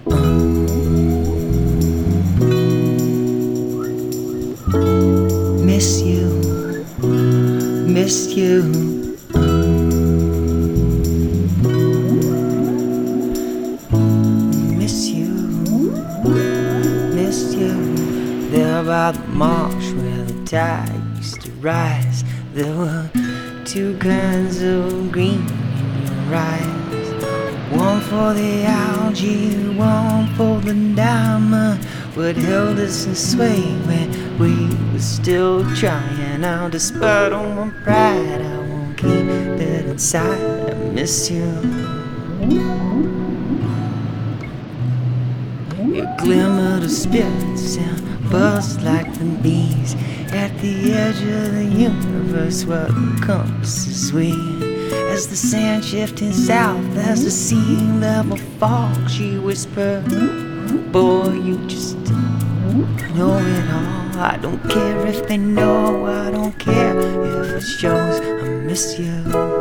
Miss you, miss you. Miss you, miss you. There by the marsh where the tide used to rise, there were two kinds of green in your eyes. One for the algae, one for the diamond. What held us in sway when we were still trying out. Despite all my pride, I won't keep it inside. I miss you. You glimmered of spirits and buzzed like the bees at the edge of the universe where the compass is weak. As the sand shifting south, as the sea level falls, she whispered, boy, you just know it all. I don't care if they know, I don't care if it shows. I miss you.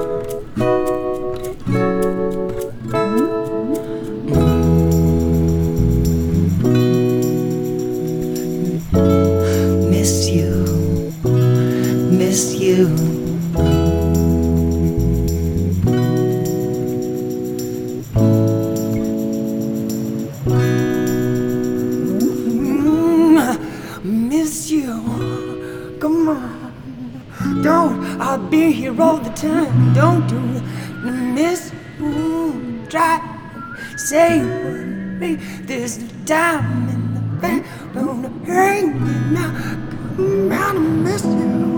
Miss you, miss you. Miss you, come on, don't, I'll be here all the time, don't do it, miss you, try, say what me, there's no time in the bank, don't hang me now, come out and miss you.